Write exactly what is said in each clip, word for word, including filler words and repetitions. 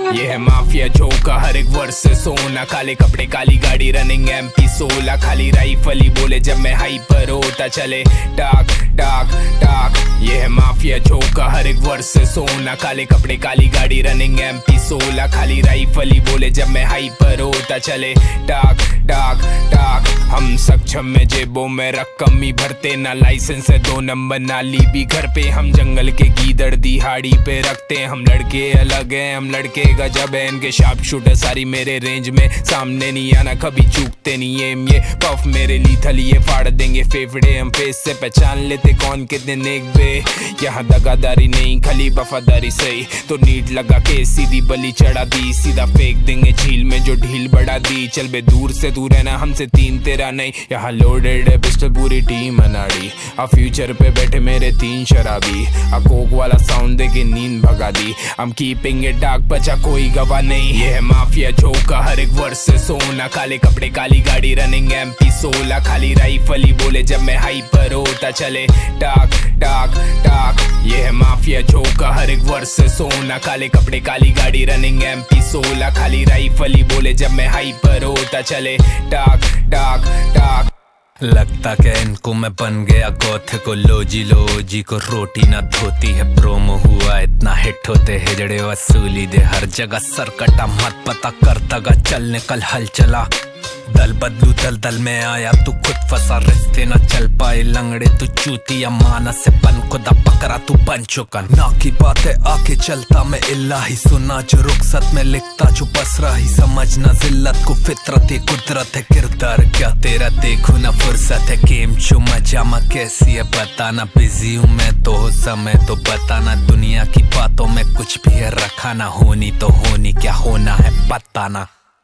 ये है माफिया झोंका हर एक वर्ष से सोना, काले कपड़े काली गाड़ी रनिंग एम पी सोलह, खाली राइफली बोले जब मैं हाइपर होता चले टाक टाक टाक। ये है माफिया झोंका हर एक वर्ष से सोना, काले कपड़े काली गाड़ी रनिंग एम पी सोलह, खाली राइफली बोले जब मैं हाइपर होता चले टाक टाक टाक। हम सक्षम में जेबों में रकम ही भरते, ना लाइसेंस है दो नंबर नाली भी घर पे, हम जंगल के गीदड़ दिहाड़ी पे रखते हैं। हम लड़के अलग हैं, हम लड़के गजब है, इनके शार्प शूटर सारी मेरे रेंज में, सामने नहीं आना कभी चूकते नहीं एम, ये पफ मेरे लीथल ये फाड़ देंगे फेफड़े, हम फेस से पहचान लेते कौन कितने नेक बे। यहाँ दगादारी नहीं खाली वफादारी सही, तो नीट लगा के सीधी बली चढ़ा दी, सीधा फेंक देंगे झील में जो ढील बढ़ा दी। चल बे दूर से दूर है ना हमसे तीन तेरा नहीं, यहाँ लोडेड है पिस्टल पूरी टीम अनाड़ी, आ फ्यूचर पे बैठे मेरे तीन शराबी, आ कोक वाला साउंड दे के नींद भगा दी। हम कीपिंग इट डार्क बचा कोई गवाह नहीं, ये है माफिया झोंका हर एक वर्ष से सोना, काले कपड़े काली गाड़ी रनिंग एम पी सोलह, खाली राइफली बोले जब मैं हाइपर होता चले टाक टाक टाक। ये है माफिया झोंका हर एक वर्ष से सोना, काले कपड़े काली गाड़ी रनिंग एम पी सोलह, खाली राइफली बोले जब मैं हाइपर होता चले टाक टाक टाक। लगता क्या इनको मैं बन गया गौथ को, लोजी लोजी को रोटी ना धोती है, प्रोमो हुआ इतना हिट होते हिजड़े वसूली दे हर जगह, सरकटा मत पता करता गा चल निकल हल चला, दल बदलू दल दल में आया तू खुद फंसा, रिश्ते न चल पाए लंगड़े तू चूतिया, मानस से बन खुदा पकड़ा तू बन चुका, ना की बातें आके चलता मैं इल्लाही, सुना जो रुखसत में लिखता जो बस रही, समझना जिल्लत को फितरत है कुदरत है, किरदार क्या तेरा देखो ना फुर्सत है, गेम चो मजामा कैसी है बताना, बिजी हूँ मैं तो हो समय तो बताना, दुनिया की बातों में कुछ भी है रखा ना, होनी तो होनी क्या होना है बताना।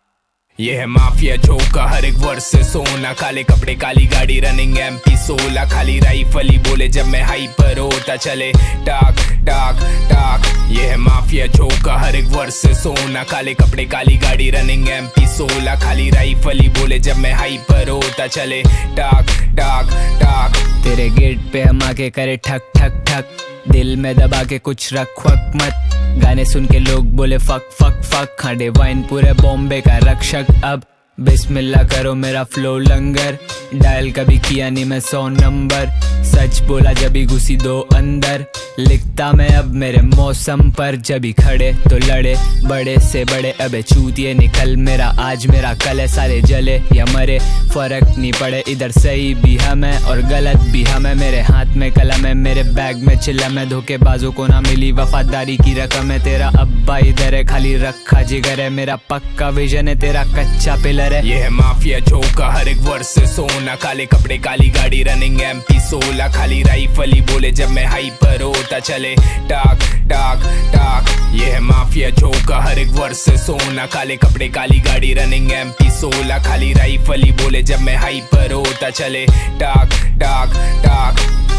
ये है माफिया झोंका हर एक वर्ष से सोना, काले कपड़े काली गाड़ी रनिंग एम पी सोलह, खाली राइफली बोले जब मैं हाइपर होता चले टाक टाक टाक। ये है माफिया झोंका हर एक वर्ष से सोना, काले कपड़े काली गाड़ी रनिंग एम पी सोलह, खाली राइफली बोले जब मैं हाइपर होता चले टाक टाक टाक। तेरे गेट पे हम आके करे ठक ठक ठक, दिल में दबा के कुछ रख वक मत, गाने सुन के लोग बोले फक फक फक, खांडे वाइन पूरे बॉम्बे का रक्षक, अब बिस्मिल्लाह करो मेरा फ्लो लंगर, डायल कभी किया नहीं मैं सौ नंबर, सच बोला जबी घुसी दो अंदर, लिखता मैं अब मेरे मौसम पर, जबी खड़े तो लड़े बड़े से बड़े, अबे चूतिए निकल मेरा आज मेरा कल है, सारे जले या मरे फर्क नहीं पड़े, इधर सही भी हम है और गलत भी हम है, मेरे हाथ में कलम है मेरे बैग में चिलम है, धोखेबाजों को ना मिली वफादारी की रकम है, तेरा अब्बा इधर है खाली रखा जिगर है, मेरा पक्का विजन है तेरा कच्चा पिलर है। ये है माफिया झोंका हर एक वर्ष से सोना, काले कपड़े काली गाड़ी रनिंग एम पी सोलह, खाली राइफली बोले जब मैं हाइपर होता चले टाक टाक टाक। ये है माफिया झोंका हर एक वर्ष से सोना, काले कपड़े काली गाड़ी रनिंग एम पी सोलह, खाली राइफली बोले जब मैं हाइपर होता चले टाक टाक टाक।